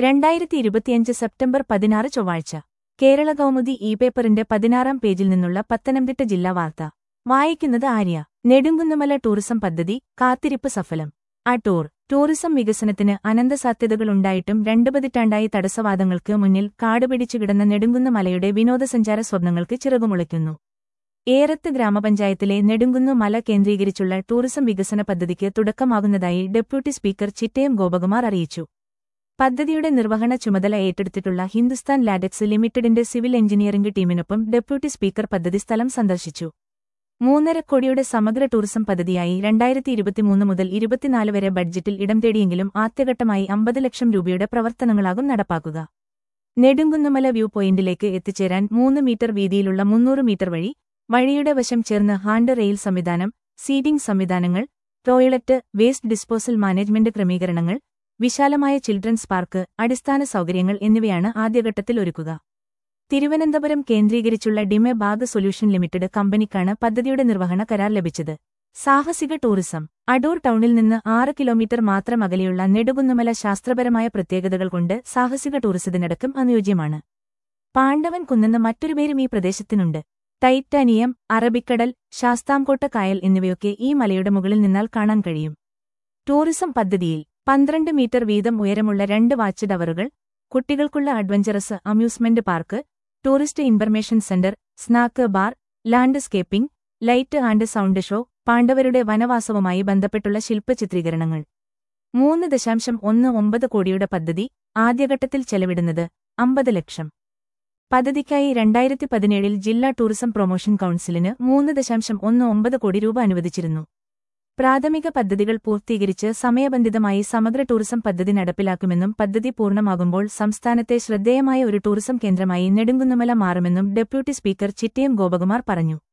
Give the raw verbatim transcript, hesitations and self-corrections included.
രണ്ടായിരത്തി ഇരുപത്തിയഞ്ച് സെപ്റ്റംബർ പതിനാറ് ചൊവ്വാഴ്ച കേരള കൗമുദി ഇ പേപ്പറിന്റെ പതിനാറാം പേജിൽ നിന്നുള്ള പത്തനംതിട്ട ജില്ലാ വാർത്ത വായിക്കുന്നത് ആര്യ. നെടുങ്കുന്നമല ടൂറിസം പദ്ധതി കാത്തിരിപ്പ് സഫലം. അടൂർ ടൂറിസം വികസനത്തിന് അനന്തസാധ്യതകളുണ്ടായിട്ടും രണ്ടു പതിറ്റാണ്ടായി തടസ്സവാദങ്ങൾക്ക് മുന്നിൽ കാടുപിടിച്ചു കിടന്ന നെടുങ്കുന്നമലയുടെ വിനോദസഞ്ചാര സ്വപ്നങ്ങൾക്ക് ചിറകുമുളയ്ക്കുന്നു. ഏറത്ത് ഗ്രാമപഞ്ചായത്തിലെ നെടുങ്കുന്നു മല കേന്ദ്രീകരിച്ചുള്ള ടൂറിസം വികസന പദ്ധതിക്ക് തുടക്കമാകുന്നതായി ഡെപ്യൂട്ടി സ്പീക്കർ ചിറ്റയം ഗോപകുമാർ അറിയിച്ചു. പദ്ധതിയുടെ നിർവഹണ ചുമതല ഏറ്റെടുത്തിട്ടുള്ള ഹിന്ദുസ്ഥാൻ ലാറ്റക്സ് ലിമിറ്റഡിന്റെ സിവിൽ എഞ്ചിനീയറിംഗ് ടീമിനൊപ്പം ഡെപ്യൂട്ടി സ്പീക്കർ പദ്ധതി സ്ഥലം സന്ദർശിച്ചു. മൂന്നര കോടിയുടെ സമഗ്ര ടൂറിസം പദ്ധതിയായി രണ്ടായിരത്തി ഇരുപത്തിമൂന്ന് മുതൽ ഇരുപത്തിനാല് വരെ ബഡ്ജറ്റിൽ ഇടം തേടിയെങ്കിലും ആദ്യഘട്ടമായി അമ്പത് ലക്ഷം രൂപയുടെ പ്രവർത്തനങ്ങളാകും നടപ്പാക്കുക. നെടുങ്കുന്നമല വ്യൂ പോയിന്റിലേക്ക് എത്തിച്ചേരാൻ മൂന്ന് മീറ്റർ വീതിയിലുള്ള മുന്നൂറ് മീറ്റർ വഴി, വഴിയുടെ വശം ചേർന്ന് ഹാൻഡ് റെയിൽ സംവിധാനം, സീറ്റിംഗ് സംവിധാനങ്ങൾ, ടോയ്ലറ്റ്, വേസ്റ്റ് ഡിസ്പോസൽ മാനേജ്മെന്റ് ക്രമീകരണങ്ങൾ, വിശാലമായ ചിൽഡ്രൻസ് പാർക്ക്, അടിസ്ഥാന സൗകര്യങ്ങൾ എന്നിവയാണ് ആദ്യഘട്ടത്തിൽ ഒരുക്കുക. തിരുവനന്തപുരം കേന്ദ്രീകരിച്ചുള്ള ഡിമെ ബാഗ് സൊല്യൂഷൻ ലിമിറ്റഡ് കമ്പനിക്കാണ് പദ്ധതിയുടെ നിർവഹണ കരാർ ലഭിച്ചത്. സാഹസിക ടൂറിസം. അടൂർ ടൗണിൽ നിന്ന് ആറ് കിലോമീറ്റർ മാത്രം അകലെയുള്ള നെടുകുന്നമല ശാസ്ത്രപരമായ പ്രത്യേകതകൾ കൊണ്ട് സാഹസിക ടൂറിസത്തിനടക്കം അനുയോജ്യമാണ്. പാണ്ഡവൻ കുന്നെന്ന മറ്റൊരു പേരും ഈ പ്രദേശത്തിനുണ്ട്. ടൈറ്റാനിയം, അറബിക്കടൽ, ശാസ്താംകോട്ട കായൽ എന്നിവയൊക്കെ ഈ മലയുടെ മുകളിൽ നിന്നാൽ കാണാൻ കഴിയും. ടൂറിസം പദ്ധതിയിൽ പന്ത്രണ്ട് മീറ്റർ വീതം ഉയരമുള്ള രണ്ട് വാച്ച് ടവറുകൾ, കുട്ടികൾക്കുള്ള adventurous amusement park, tourist information centre, snack bar, landscaping, light and sound show, പാണ്ഡവരുടെ വനവാസവുമായി ബന്ധപ്പെട്ടുള്ള ശില്പചിത്രീകരണങ്ങൾ. മൂന്ന് ദശാംശം ഒന്ന് ഒമ്പത് കോടിയുടെ പദ്ധതി ആദ്യഘട്ടത്തിൽ ചെലവിടുന്നത് അമ്പത് ലക്ഷം. പദ്ധതിക്കായി രണ്ടായിരത്തി പതിനേഴിൽ ജില്ലാ ടൂറിസം പ്രൊമോഷൻ കൗൺസിലിന് മൂന്ന് ദശാംശം ഒന്ന് ഒമ്പത് കോടി രൂപ അനുവദിച്ചിരുന്നു. പ്രാഥമിക പദ്ധതികൾ പൂർത്തീകരിച്ച് സമയബന്ധിതമായി സമഗ്ര ടൂറിസം പദ്ധതി നടപ്പിലാക്കുമെന്നും പദ്ധതി പൂർണ്ണമാകുമ്പോൾ സംസ്ഥാനത്തെ ശ്രദ്ധേയമായ ഒരു ടൂറിസം കേന്ദ്രമായി നെടുങ്കുന്നമല മാറുമെന്നും ഡെപ്യൂട്ടി സ്പീക്കർ ചിറ്റയം ഗോപകുമാർ പറഞ്ഞു.